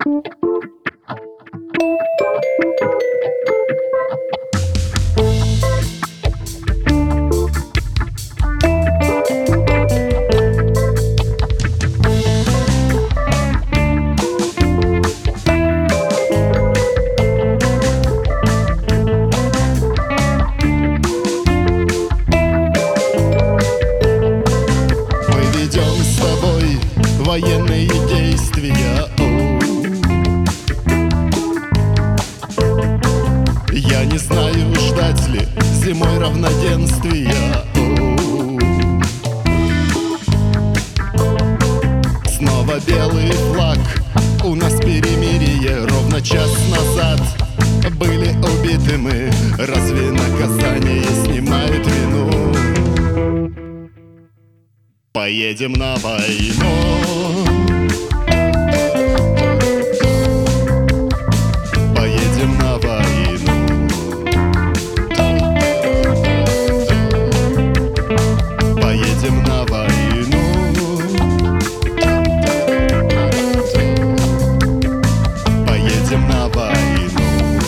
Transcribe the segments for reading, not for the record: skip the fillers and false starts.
Военные действия. Я не знаю, ждать ли зимой равноденствия. Снова белый флаг, у нас перемирие. Ровно час назад были убиты мы. Разве наказание снимает вину? Поедем на войну. Поедем на войну. Поедем на войну. Поедем на войну.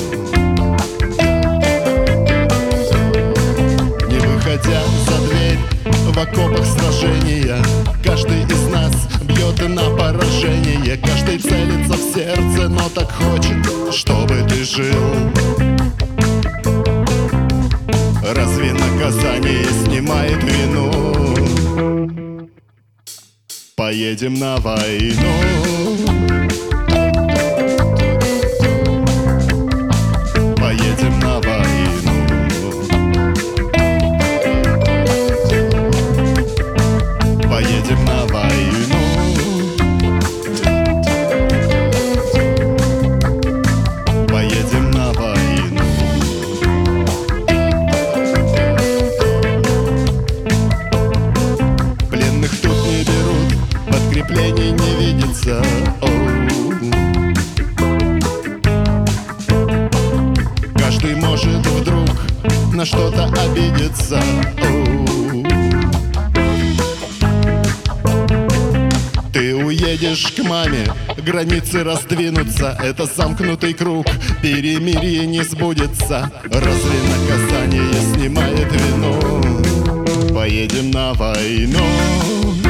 Не выходя за дверь, в окопах сражения каждый из нас бьет на поражение. Каждый целится в сердце, но так хочет, чтобы ты жил. Разве наказание снимает вину? Поедем на войну. Поедем на войну. Поедем на войну. Поедем на войну. Пленных тут не берут, подкреплений не видится. Каждый может вдруг на что-то обидеться. Ты уедешь к маме, границы раздвинутся. Это замкнутый круг, перемирие не сбудется. Разве наказание снимает вину? Поедем на войну.